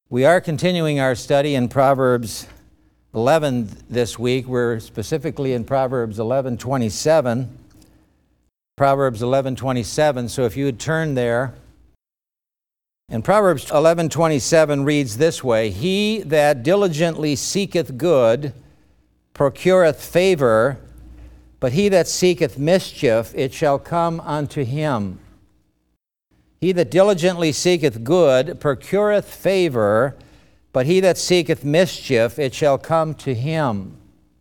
We are continuing our study in Proverbs 11 this week. We're specifically in Proverbs 11:27. Proverbs 11:27. So if you would turn there. And Proverbs 11:27 reads this way: He that diligently seeketh good procureth favor, but he that seeketh mischief, it shall come unto him. He that diligently seeketh good procureth favor, but he that seeketh mischief, it shall come to him.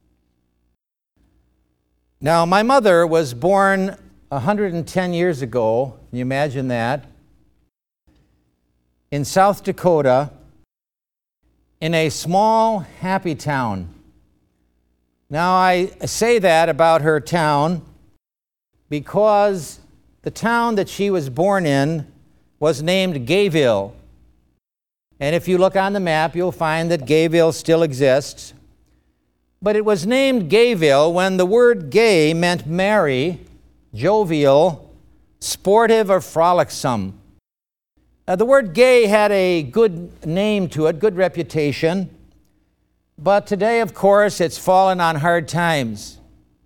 Now, my mother was born 110 years ago. Can you imagine that? In South Dakota, in a small, happy town. Now, I say that about her town because the town that she was born in was named Gayville. And if you look on the map, you'll find that Gayville still exists. But it was named Gayville when the word gay meant merry, jovial, sportive, or frolicsome. The word gay had a good name to it, good reputation. But today, of course, it's fallen on hard times.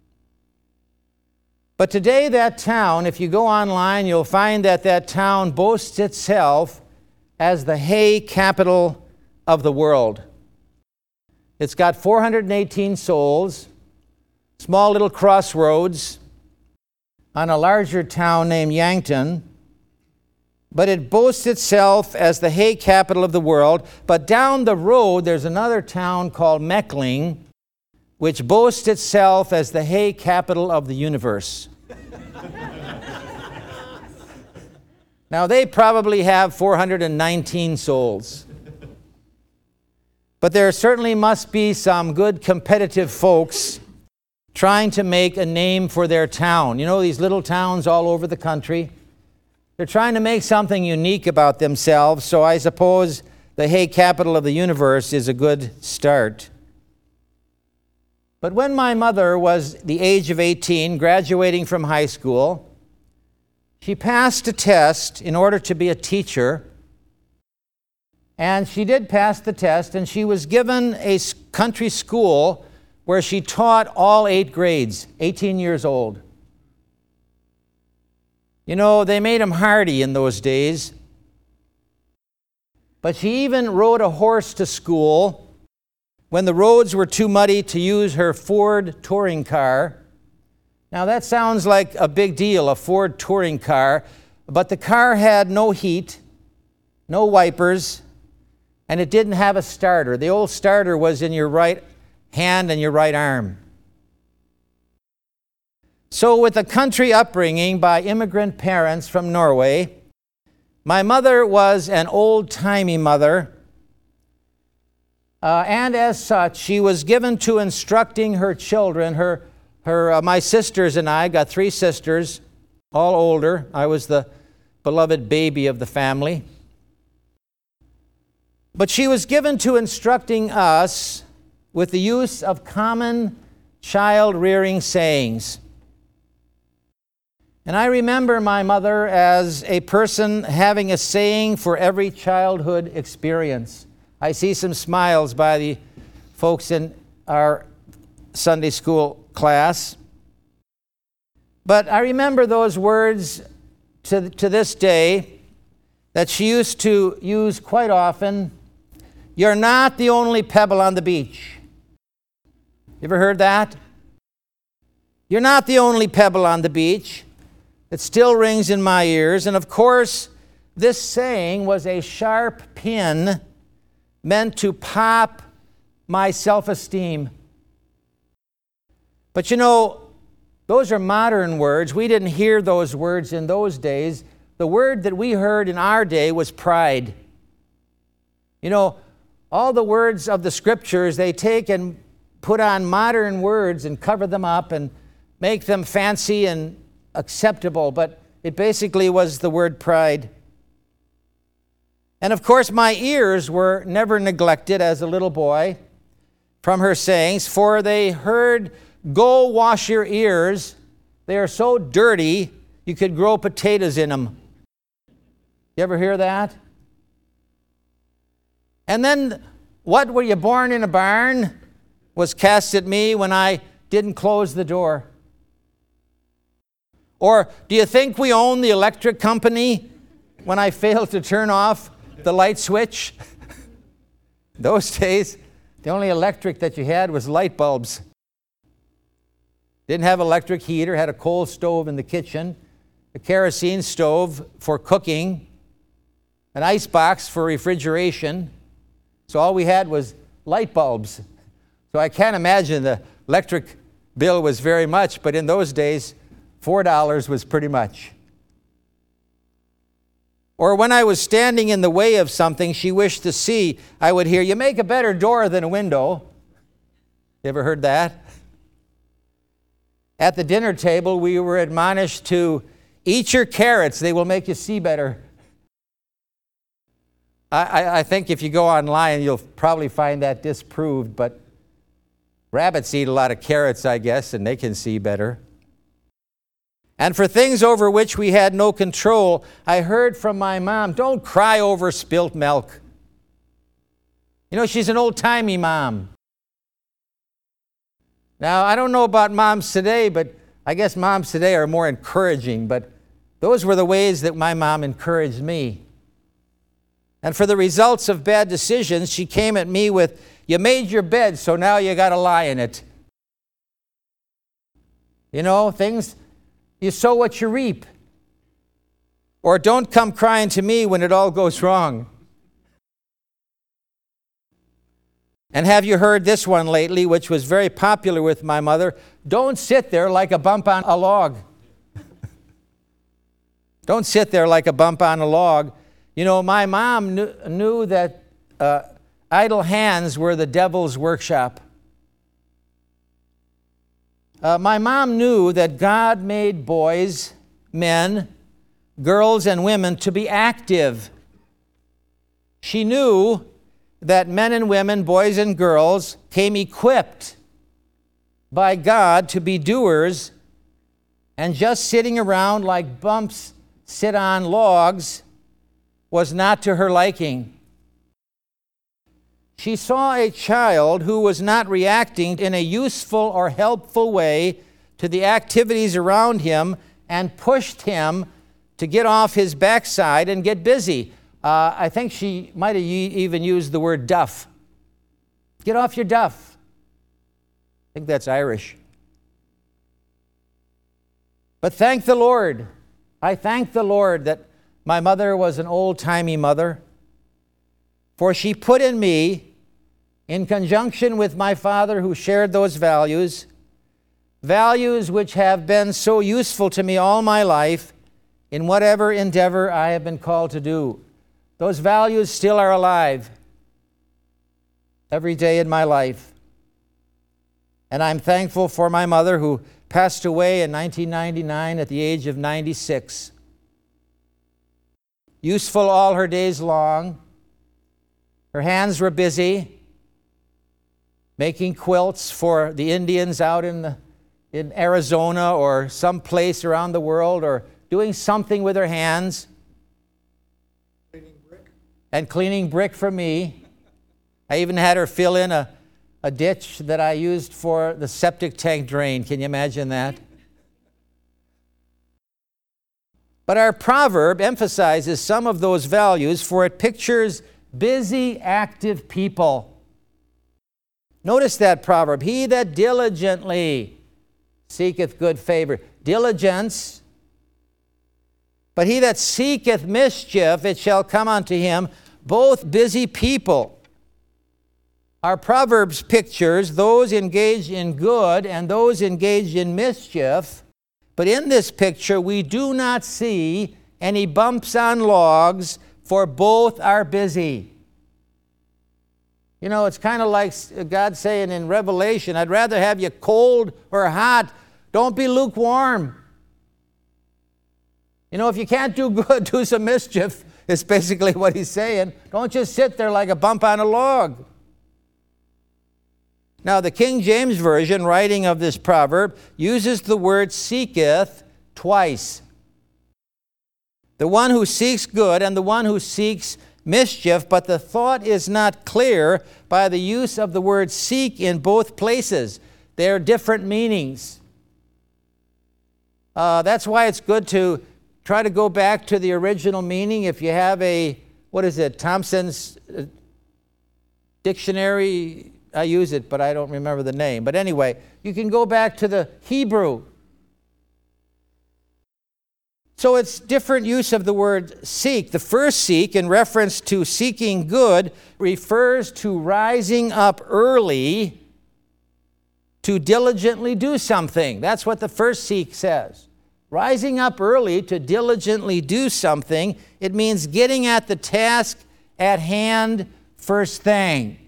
But today, that town, if you go online, you'll find that that town boasts itself as the hay capital of the world. It's got 418 souls, small little crossroads on a larger town named Yankton. But it boasts itself as the hay capital of the world. But down the road, there's another town called Meckling, which boasts itself as the hay capital of the universe. Now, they probably have 419 souls. But there certainly must be some good competitive folks trying to make a name for their town. You know, these little towns all over the country, they're trying to make something unique about themselves, so I suppose the hay capital of the universe is a good start. But when my mother was the age of 18, graduating from high school, she passed a test in order to be a teacher. And she did pass the test, and she was given a country school where she taught all 8 grades, 18 years old. You know, they made them hardy in those days. But she even rode a horse to school when the roads were too muddy to use her Ford touring car. Now that sounds like a big deal, a Ford touring car, but the car had no heat, no wipers, and it didn't have a starter. The old starter was in your right hand and your right arm. So with a country upbringing by immigrant parents from Norway, my mother was an old-timey mother. And as such, she was given to instructing her children. My sisters and I got 3 sisters, all older. I was the beloved baby of the family. But she was given to instructing us with the use of common child-rearing sayings. And I remember my mother as a person having a saying for every childhood experience. I see some smiles by the folks in our Sunday school class. But I remember those words to this day that she used to use quite often. You're not the only pebble on the beach. You ever heard that? You're not the only pebble on the beach. It still rings in my ears. And of course, this saying was a sharp pin meant to pop my self-esteem. But you know, those are modern words. We didn't hear those words in those days. The word that we heard in our day was pride. You know, all the words of the scriptures, they take and put on modern words and cover them up and make them fancy and acceptable, but it basically was the word pride. And of course, my ears were never neglected as a little boy from her sayings, for they heard, go wash your ears. They are so dirty, you could grow potatoes in them. You ever hear that? And then, what, were you born in a barn? Was cast at me when I didn't close the door. Or do you think we own the electric company when I failed to turn off the light switch? Those days, the only electric that you had was light bulbs. Didn't have electric heater, had a coal stove in the kitchen, a kerosene stove for cooking, an ice box for refrigeration. So all we had was light bulbs. So I can't imagine the electric bill was very much, but in those days, $4 was pretty much. Or when I was standing in the way of something she wished to see, I would hear, "You make a better door than a window." You ever heard that? At the dinner table, we were admonished to eat your carrots. They will make you see better. I think if you go online, you'll probably find that disproved, but rabbits eat a lot of carrots, I guess, and they can see better. And for things over which we had no control, I heard from my mom, "Don't cry over spilt milk." You know, she's an old-timey mom. Now, I don't know about moms today, but I guess moms today are more encouraging, but those were the ways that my mom encouraged me. And for the results of bad decisions, she came at me with, "You made your bed, so now you got to lie in it." You know, things, you sow what you reap. Or don't come crying to me when it all goes wrong. And have you heard this one lately, which was very popular with my mother? Don't sit there like a bump on a log. Don't sit there like a bump on a log. You know, my mom knew that idle hands were the devil's workshop. My mom knew that God made boys, men, girls, and women to be active. She knew that men and women, boys and girls, came equipped by God to be doers, and just sitting around like bumps sit on logs was not to her liking. She saw a child who was not reacting in a useful or helpful way to the activities around him and pushed him to get off his backside and get busy. I think she might have even used the word duff. Get off your duff. I think that's Irish. But thank the Lord. I thank the Lord that my mother was an old-timey mother, for she put in me, in conjunction with my father who shared those values, values which have been so useful to me all my life in whatever endeavor I have been called to do. Those values still are alive every day in my life. And I'm thankful for my mother who passed away in 1999 at the age of 96. Useful all her days long. Her hands were busy making quilts for the Indians out in Arizona or some place around the world, or doing something with her hands. And cleaning brick for me. I even had her fill in a ditch that I used for the septic tank drain. Can you imagine that? But our proverb emphasizes some of those values, for it pictures busy, active people. Notice that proverb. He that diligently seeketh good favor. Diligence. But he that seeketh mischief, it shall come unto him. Both busy people. Our Proverbs pictures those engaged in good and those engaged in mischief. But in this picture, we do not see any bumps on logs, for both are busy. You know, it's kind of like God saying in Revelation, I'd rather have you cold or hot. Don't be lukewarm. You know, if you can't do good, do some mischief, is basically what he's saying. Don't just sit there like a bump on a log. Now, the King James Version, writing of this proverb, uses the word seeketh twice. The one who seeks good and the one who seeks mischief, but the thought is not clear by the use of the word seek in both places. They are different meanings. That's why it's good to try to go back to the original meaning. If you have Thompson's dictionary, I use it, but I don't remember the name. But anyway, you can go back to the Hebrew. So it's different use of the word seek. The first seek, in reference to seeking good, refers to rising up early to diligently do something. That's what the first seek says. Rising up early to diligently do something. It means getting at the task at hand first thing.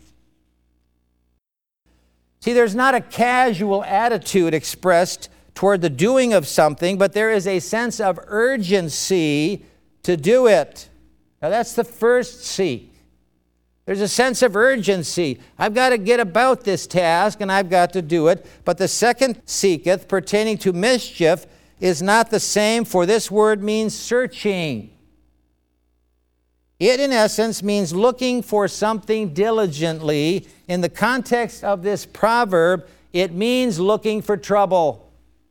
See, there's not a casual attitude expressed toward the doing of something, but there is a sense of urgency to do it. Now that's the first seek. There's a sense of urgency. I've got to get about this task and I've got to do it. But the second seeketh, pertaining to mischief, is not the same, for this word means searching. It, in essence, means looking for something diligently. In the context of this proverb, it means looking for trouble.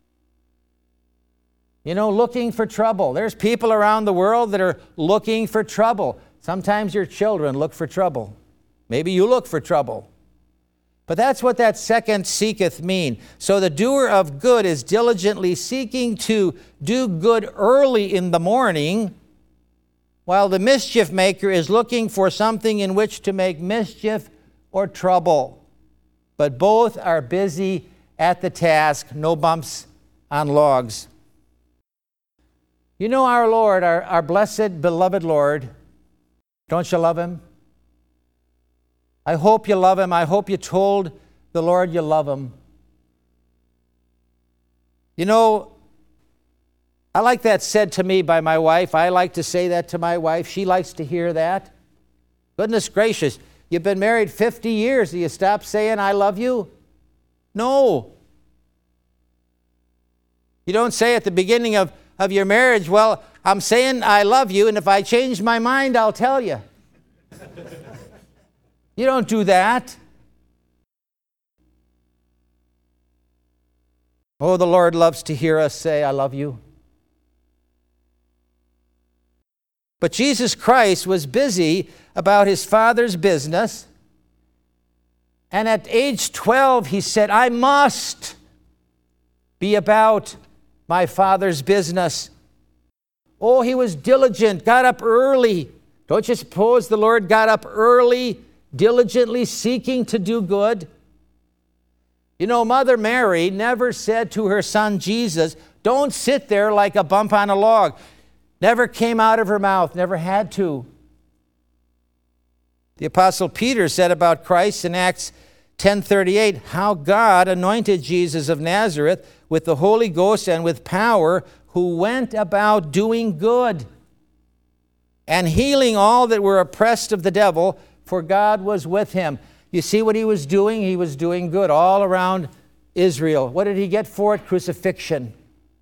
You know, looking for trouble. There's people around the world that are looking for trouble. Sometimes your children look for trouble. Maybe you look for trouble. But that's what that second seeketh mean. So the doer of good is diligently seeking to do good early in the morning, while the mischief maker is looking for something in which to make mischief or trouble. But both are busy at the task, no bumps on logs. You know our Lord, our blessed, beloved Lord. Don't you love Him? I hope you love Him. I hope you told the Lord you love Him. You know, I like that said to me by my wife. I like to say that to my wife. She likes to hear that. Goodness gracious, you've been married 50 years. Do you stop saying I love you? No. You don't say at the beginning of your marriage, well, I'm saying I love you, and if I change my mind, I'll tell you. You don't do that. Oh, the Lord loves to hear us say, I love you. But Jesus Christ was busy about His Father's business, and at age 12, He said, I must be about my Father's business. Oh, He was diligent, got up early. Don't you suppose the Lord got up early, diligently seeking to do good? You know, Mother Mary never said to her son Jesus, don't sit there like a bump on a log. Never came out of her mouth, never had to. The Apostle Peter said about Christ in Acts 10:38, how God anointed Jesus of Nazareth with the Holy Ghost and with power, who went about doing good and healing all that were oppressed of the devil, for God was with Him. You see what He was doing? He was doing good all around Israel. What did He get for it? Crucifixion.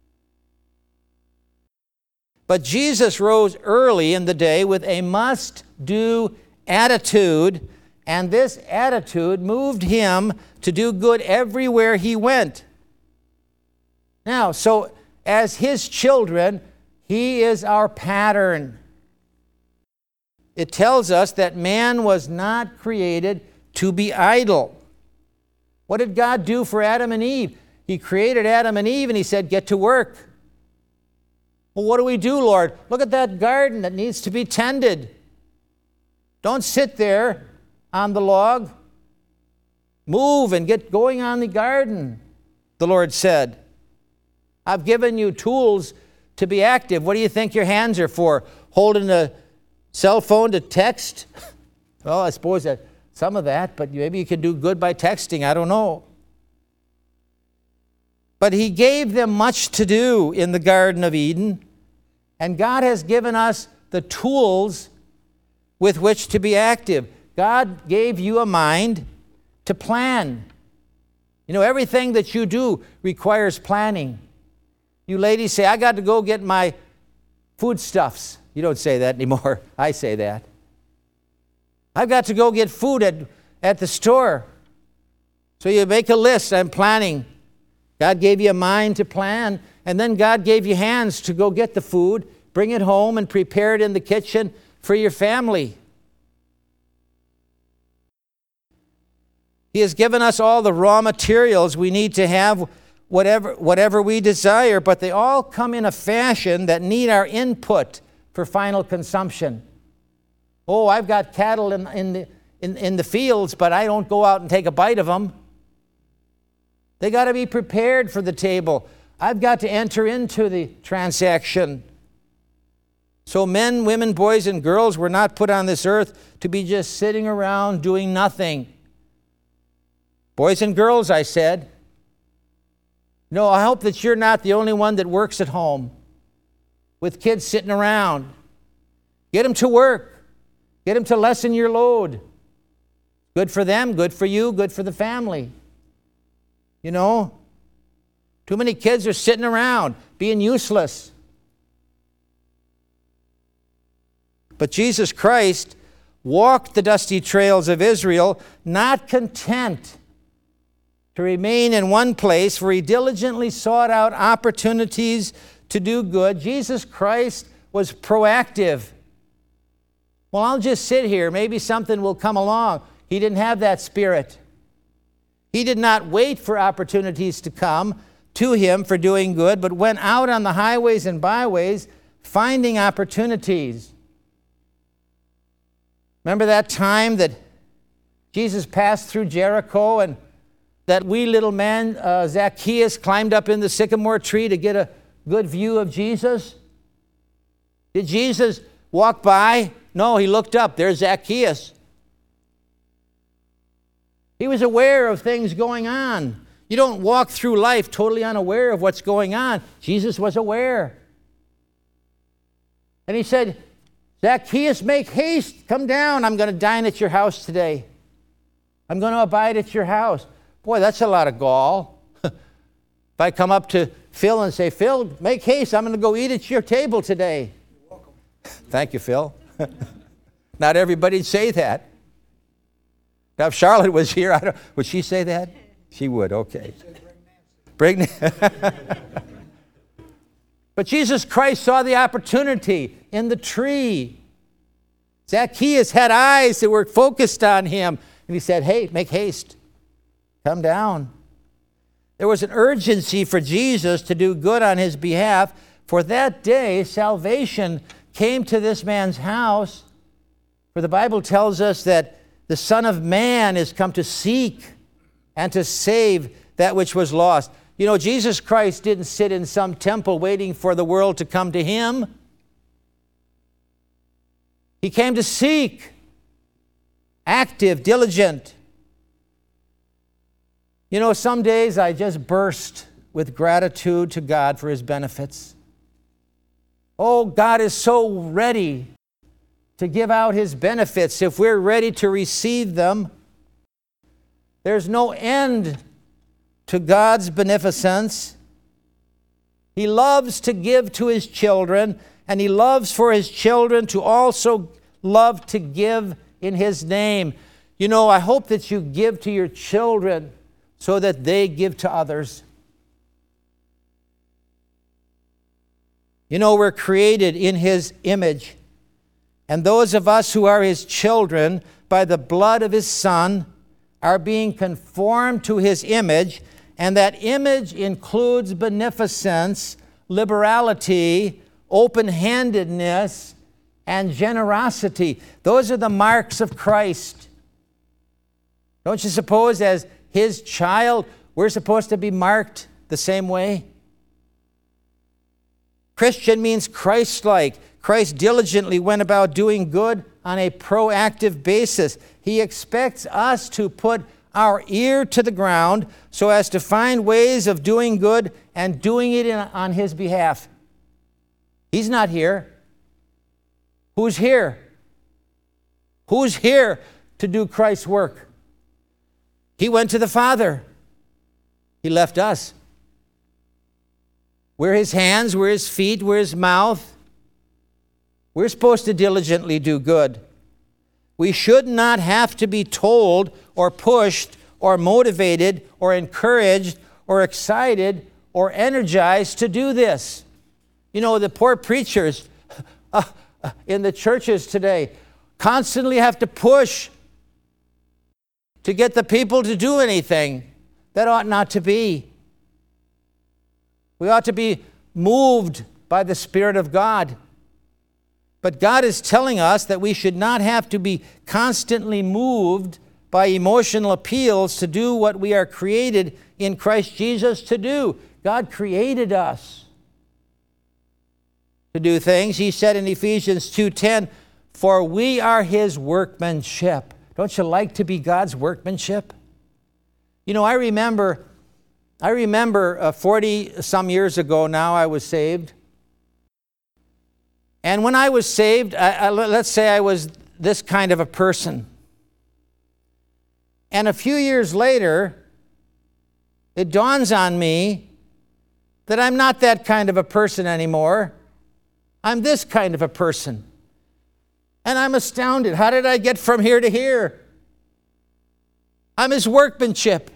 But Jesus rose early in the day with a must-do attitude, and this attitude moved Him to do good everywhere He went. Now, so as His children, He is our pattern. It tells us that man was not created to be idle. What did God do for Adam and Eve? He created Adam and Eve and He said, get to work. Well, what do we do, Lord? Look at that garden that needs to be tended. Don't sit there on the log. Move and get going on the garden, the Lord said. I've given you tools to be active. What do you think your hands are for? Holding a cell phone to text? Well, I suppose that some of that, but maybe you can do good by texting. I don't know. But He gave them much to do in the Garden of Eden. And God has given us the tools with which to be active. God gave you a mind to plan. You know, everything that you do requires planning. You ladies say, I got to go get my foodstuffs. You don't say that anymore. I say that. I've got to go get food at the store. So you make a list. I'm planning. God gave you a mind to plan, and then God gave you hands to go get the food, bring it home, and prepare it in the kitchen for your family. He has given us all the raw materials we need to have whatever we desire, but they all come in a fashion that need our input for final consumption. Oh, I've got cattle in the fields, but I don't go out and take a bite of them. They got to be prepared for the table. I've got to enter into the transaction. So men, women, boys, and girls were not put on this earth to be just sitting around doing nothing. Boys and girls, I said. No, I hope that you're not the only one that works at home with kids sitting around. Get them to work. Get them to lessen your load. Good for them, good for you, good for the family. You know, too many kids are sitting around being useless. But Jesus Christ walked the dusty trails of Israel, not content to remain in one place, for he diligently sought out opportunities to do good. Jesus Christ was proactive. Well, I'll just sit here. Maybe something will come along. He didn't have that spirit. He did not wait for opportunities to come to him for doing good, but went out on the highways and byways finding opportunities. Remember that time that Jesus passed through Jericho and that wee little man, Zacchaeus, climbed up in the sycamore tree to get a good view of Jesus? Did Jesus walk by? No, he looked up. There's Zacchaeus. He was aware of things going on. You don't walk through life totally unaware of what's going on. Jesus was aware. And he said, Zacchaeus, make haste. Come down. I'm going to dine at your house today. I'm going to abide at your house. Boy, that's a lot of gall. If I come up to Phil and say, Phil, make haste. I'm going to go eat at your table today. You're welcome. Thank you, Phil. Not everybody'd say that. Now, if Charlotte was here, would she say that? She would, okay. Bring Nancy. But Jesus Christ saw the opportunity in the tree. Zacchaeus had eyes that were focused on him. And he said, hey, make haste. Come down. There was an urgency for Jesus to do good on his behalf. For that day, salvation came to this man's house. For the Bible tells us that the Son of Man is come to seek and to save that which was lost. You know, Jesus Christ didn't sit in some temple waiting for the world to come to him. He came to seek, active, diligent. You know, some days I just burst with gratitude to God for his benefits. Oh, God is so ready to give out his benefits if we're ready to receive them. There's no end to God's beneficence. He loves to give to his children, and he loves for his children to also love to give in his name. You know, I hope that you give to your children so that they give to others. You know, we're created in his image. And those of us who are his children, by the blood of his Son, are being conformed to his image. And that image includes beneficence, liberality, open-handedness, and generosity. Those are the marks of Christ. Don't you suppose as his child, we're supposed to be marked the same way? Christian means Christ-like. Christ diligently went about doing good on a proactive basis. He expects us to put our ear to the ground so as to find ways of doing good and doing it on his behalf. He's not here. Who's here? Who's here to do Christ's work? He went to the Father. He left us. We're his hands, we're his feet, we're his mouth. We're supposed to diligently do good. We should not have to be told or pushed or motivated or encouraged or excited or energized to do this. You know, the poor preachers in the churches today constantly have to push to get the people to do anything. That ought not to be. We ought to be moved by the Spirit of God. But God is telling us that we should not have to be constantly moved by emotional appeals to do what we are created in Christ Jesus to do. God created us to do things. He said in Ephesians 2:10, "For we are His workmanship." Don't you like to be God's workmanship? You know, I remember 40-some years ago now I was saved. And when I was saved, let's say I was this kind of a person. And a few years later, it dawns on me that I'm not that kind of a person anymore. I'm this kind of a person. And I'm astounded. How did I get from here to here? I'm His workmanship.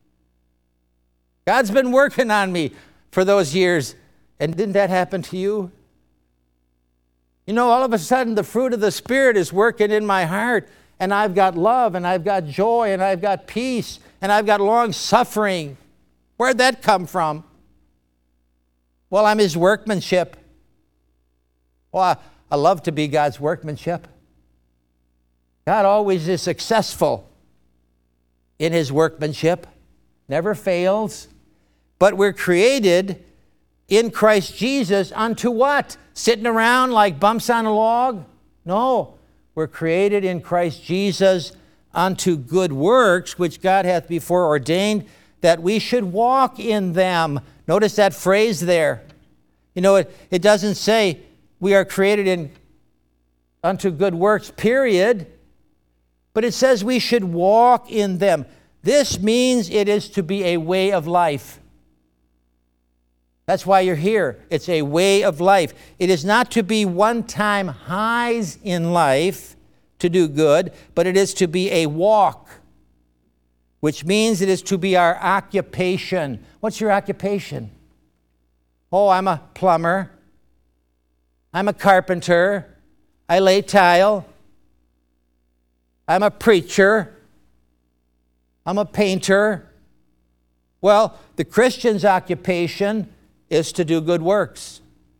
God's been working on me for those years. And didn't that happen to you? You know, all of a sudden, the fruit of the Spirit is working in my heart, and I've got love, and I've got joy, and I've got peace, and I've got long suffering. Where'd that come from? Well, I'm His workmanship. Well, I love to be God's workmanship. God always is successful in His workmanship, never fails. But we're created in Christ Jesus unto what? Sitting around like bumps on a log? No. We're created in Christ Jesus unto good works, which God hath before ordained that we should walk in them. Notice that phrase there. You know, it doesn't say we are created unto good works, period. But it says we should walk in them. This means it is to be a way of life. That's why you're here. It's a way of life. It is not to be one-time highs in life to do good, but it is to be a walk, which means it is to be our occupation. What's your occupation? Oh, I'm a plumber. I'm a carpenter. I lay tile. I'm a preacher. I'm a painter. Well, the Christian's occupation is to do good works.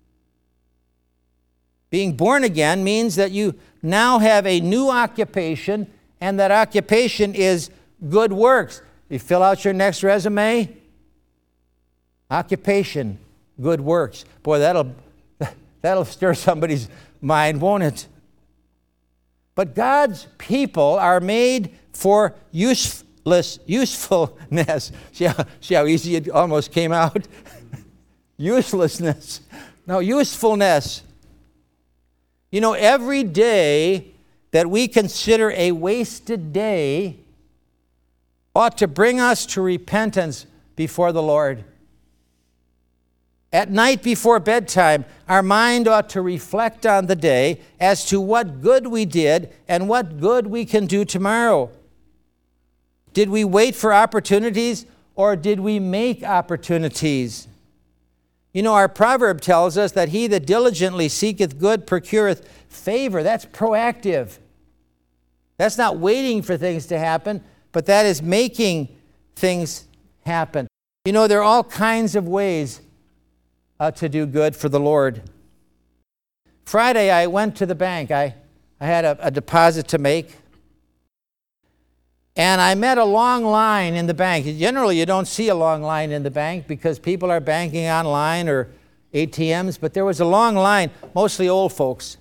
Being born again means that you now have a new occupation, and that occupation is good works. You fill out your next resume, occupation, good works. Boy, that'll stir somebody's mind, won't it? But God's people are made for usefulness. See how easy it almost came out? Uselessness. No, usefulness. You know, every day that we consider a wasted day ought to bring us to repentance before the Lord. At night before bedtime, our mind ought to reflect on the day as to what good we did and what good we can do tomorrow. Did we wait for opportunities, or did we make opportunities? You know, our proverb tells us that he that diligently seeketh good procureth favor. That's proactive. That's not waiting for things to happen, but that is making things happen. You know, there are all kinds of ways to do good for the Lord. Friday, I went to the bank. I had a deposit to make. And I met a long line in the bank. Generally, you don't see a long line in the bank because people are banking online or ATMs, but there was a long line, mostly old folks.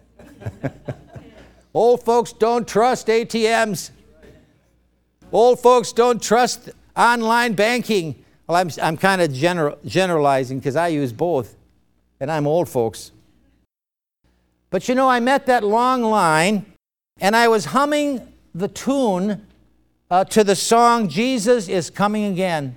Old folks don't trust ATMs. Old folks don't trust online banking. Well, I'm kind of generalizing because I use both, and I'm old folks. But you know, I met that long line, and I was humming the tune to the song, Jesus is Coming Again.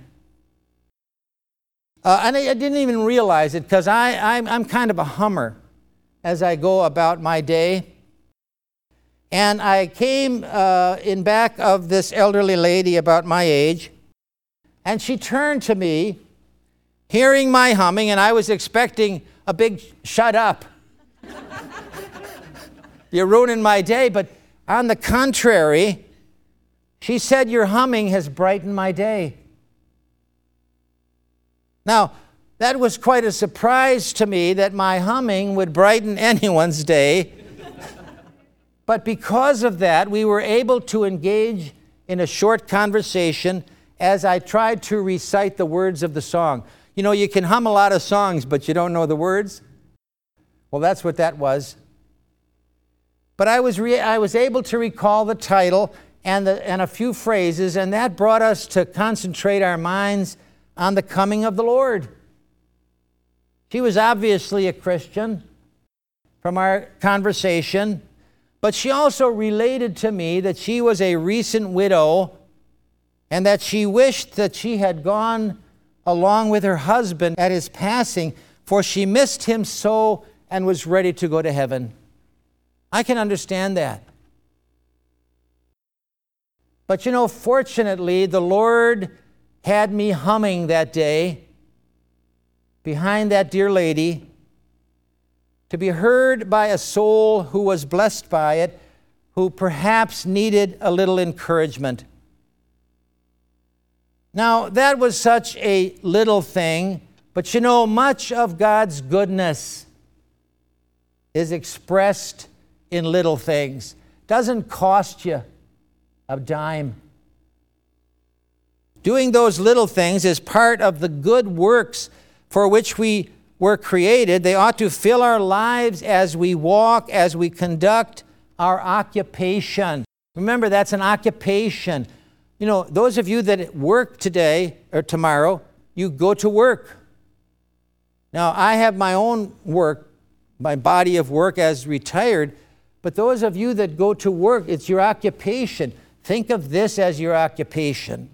And I didn't even realize it because I'm kind of a hummer as I go about my day. And I came in back of this elderly lady about my age, and she turned to me, hearing my humming, and I was expecting a big shut up. You're ruining my day. But on the contrary, she said, your humming has brightened my day. Now, that was quite a surprise to me that my humming would brighten anyone's day. But because of that, we were able to engage in a short conversation as I tried to recite the words of the song. You know, you can hum a lot of songs, but you don't know the words. Well, that's what that was. But I was able to recall the title and a few phrases, and that brought us to concentrate our minds on the coming of the Lord. She was obviously a Christian from our conversation, but she also related to me that she was a recent widow and that she wished that she had gone along with her husband at his passing, for she missed him so and was ready to go to heaven. I can understand that. But you know, fortunately, the Lord had me humming that day behind that dear lady to be heard by a soul who was blessed by it, who perhaps needed a little encouragement. Now, that was such a little thing, but you know, much of God's goodness is expressed in little things. Doesn't cost you a dime. Doing those little things is part of the good works for which we were created. They ought to fill our lives as we walk, as we conduct our occupation. Remember, that's an occupation. You know, those of you that work today or tomorrow, you go to work. Now, I have my own work, my body of work as retired, but those of you that go to work, it's your occupation. Think of this as your occupation.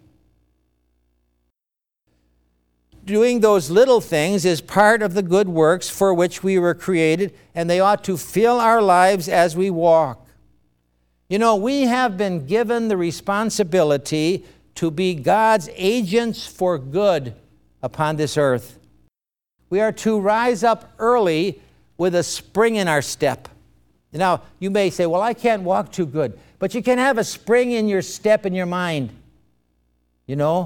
Doing those little things is part of the good works for which we were created, and they ought to fill our lives as we walk. You know, we have been given the responsibility to be God's agents for good upon this earth. We are to rise up early with a spring in our step. Now, you may say, well, I can't walk too good, but you can have a spring in your step in your mind, you know.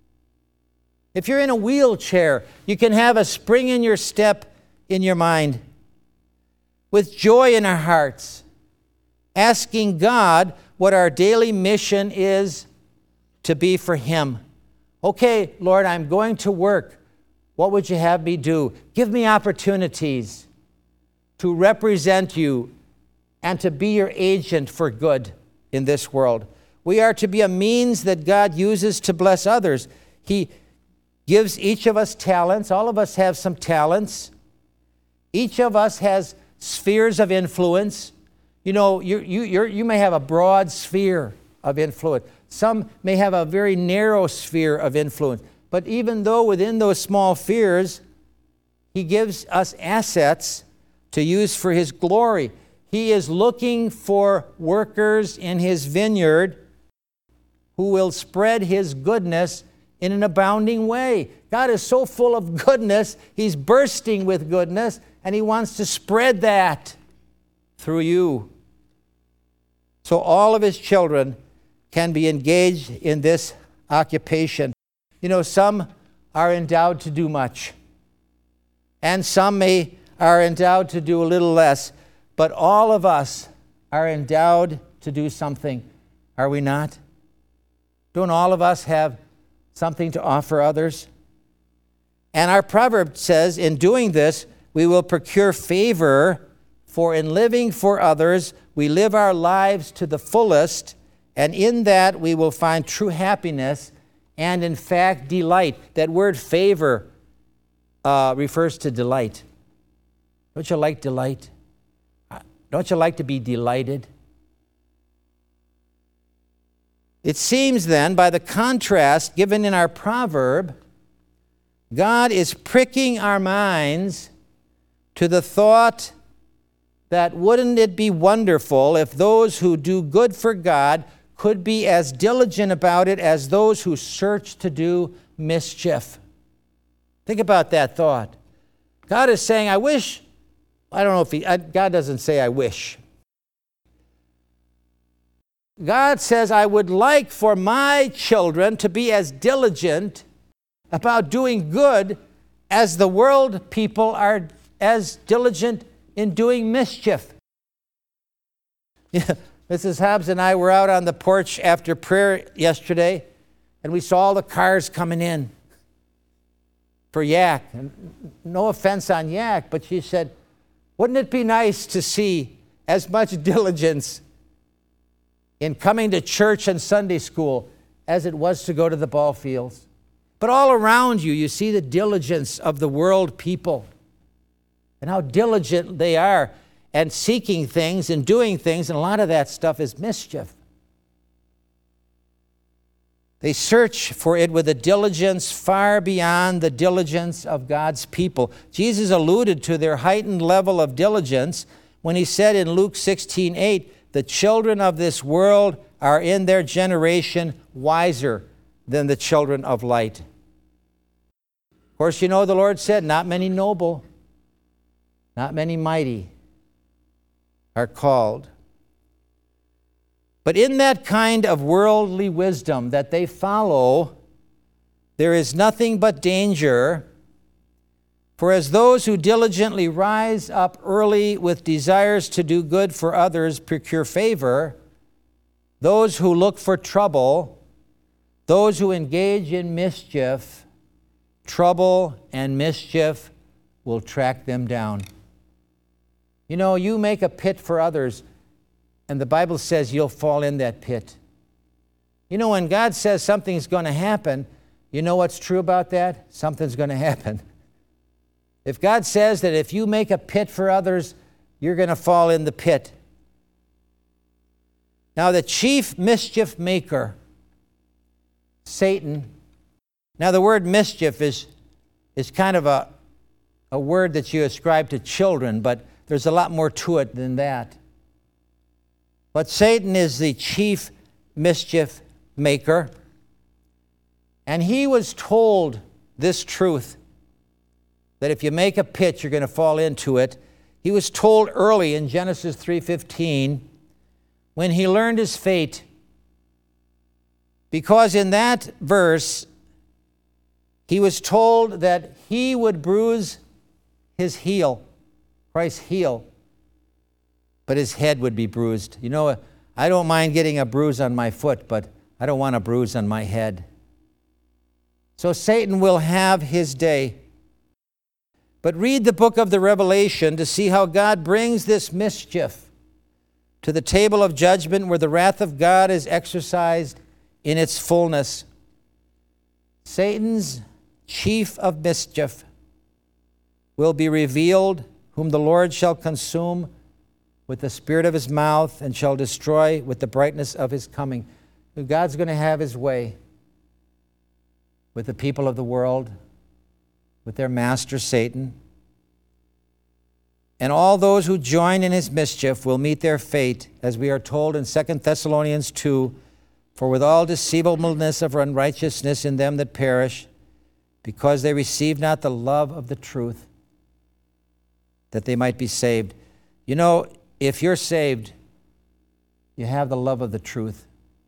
If you're in a wheelchair, you can have a spring in your step in your mind. With joy in our hearts, asking God what our daily mission is to be for Him. Okay, Lord, I'm going to work. What would you have me do? Give me opportunities to represent you and to be your agent for good in this world. We are to be a means that God uses to bless others. He gives each of us talents. All of us have some talents. Each of us has spheres of influence. You know, you may have a broad sphere of influence. Some may have a very narrow sphere of influence. But even though within those small spheres, He gives us assets to use for His glory. He is looking for workers in His vineyard who will spread His goodness in an abounding way. God is so full of goodness, He's bursting with goodness, and He wants to spread that through you. So all of His children can be engaged in this occupation. You know, some are endowed to do much, and some are endowed to do a little less, but all of us are endowed to do something, are we not? Don't all of us have something to offer others? And our proverb says, in doing this, we will procure favor, for in living for others, we live our lives to the fullest, and in that we will find true happiness and, in fact, delight. That word favor refers to delight. Don't you like delight? Don't you like to be delighted? It seems then, by the contrast given in our proverb, God is pricking our minds to the thought that wouldn't it be wonderful if those who do good for God could be as diligent about it as those who search to do mischief? Think about that thought. God is saying, I don't know if God doesn't say I wish. God says, I would like for my children to be as diligent about doing good as the world people are as diligent in doing mischief. Mrs. Hobbs and I were out on the porch after prayer yesterday, and we saw all the cars coming in for Yak. And no offense on Yak, but she said, wouldn't it be nice to see as much diligence in coming to church and Sunday school as it was to go to the ball fields? But all around you, you see the diligence of the world people and how diligent they are and seeking things and doing things, and a lot of that stuff is mischief. They search for it with a diligence far beyond the diligence of God's people. Jesus alluded to their heightened level of diligence when he said in Luke 16:8, the children of this world are in their generation wiser than the children of light. Of course, you know the Lord said, not many noble, not many mighty are called. But in that kind of worldly wisdom that they follow, there is nothing but danger. For as those who diligently rise up early with desires to do good for others procure favor, those who look for trouble, those who engage in mischief, trouble and mischief will track them down. You know, you make a pit for others, and the Bible says you'll fall in that pit. You know, when God says something's going to happen, you know what's true about that? Something's going to happen. If God says that if you make a pit for others, you're going to fall in the pit. Now, the chief mischief maker, Satan. Now, the word mischief is kind of a word that you ascribe to children, but there's a lot more to it than that. But Satan is the chief mischief maker, and he was told this truth, that if you make a pit, you're going to fall into it. He was told early in Genesis 3:15 when he learned his fate, because in that verse, he was told that he would bruise his heel, Christ's heel, but his head would be bruised. You know, I don't mind getting a bruise on my foot, but I don't want a bruise on my head. So Satan will have his day. But read the book of the Revelation to see how God brings this mischief to the table of judgment where the wrath of God is exercised in its fullness. Satan's chief of mischief will be revealed, whom the Lord shall consume with the spirit of his mouth and shall destroy with the brightness of his coming. God's going to have his way with the people of the world, with their master Satan. And all those who join in his mischief will meet their fate, as we are told in 2 Thessalonians 2, for with all deceivableness of unrighteousness in them that perish, because they receive not the love of the truth, that they might be saved. You know, if you're saved, you have the love of the truth.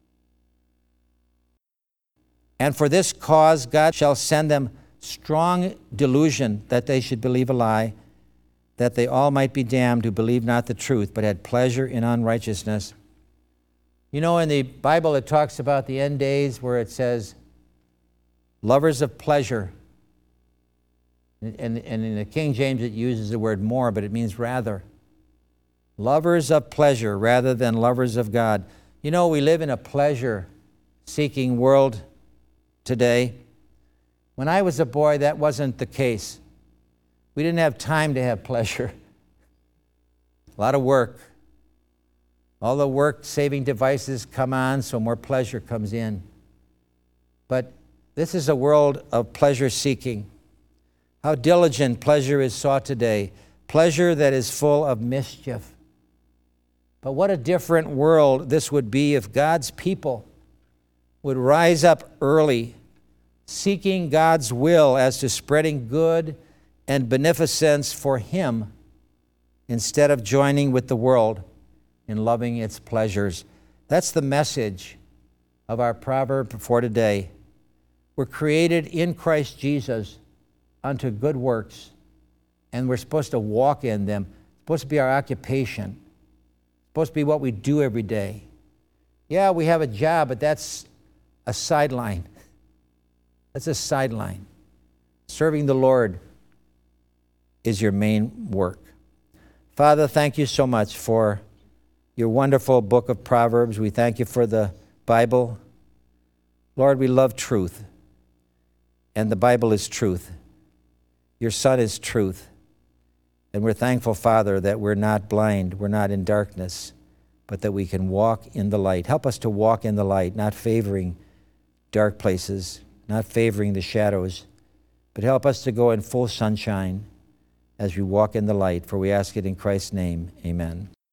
And for this cause God shall send them strong delusion, that they should believe a lie, that they all might be damned who believe not the truth, but had pleasure in unrighteousness. You know, in the Bible it talks about the end days where it says, lovers of pleasure. And in the King James it uses the word more, but it means rather. Lovers of pleasure rather than lovers of God. You know, we live in a pleasure-seeking world today. When I was a boy, that wasn't the case. We didn't have time to have pleasure. A lot of work. All the work-saving devices come on, so more pleasure comes in. But this is a world of pleasure-seeking. How diligent pleasure is sought today. Pleasure that is full of mischief. But what a different world this would be if God's people would rise up early, seeking God's will as to spreading good and beneficence for Him, instead of joining with the world in loving its pleasures. That's the message of our proverb for today. We're created in Christ Jesus unto good works, and we're supposed to walk in them. It's supposed to be our occupation. It's supposed to be what we do every day. Yeah, we have a job, but that's a sideline. That's a sideline. Serving the Lord is your main work. Father, thank you so much for your wonderful book of Proverbs. We thank you for the Bible. Lord, we love truth, and the Bible is truth. Your Son is truth. And we're thankful, Father, that we're not blind, we're not in darkness, but that we can walk in the light. Help us to walk in the light, not favoring dark places, not favoring the shadows, but help us to go in full sunshine as we walk in the light. For we ask it in Christ's name. Amen.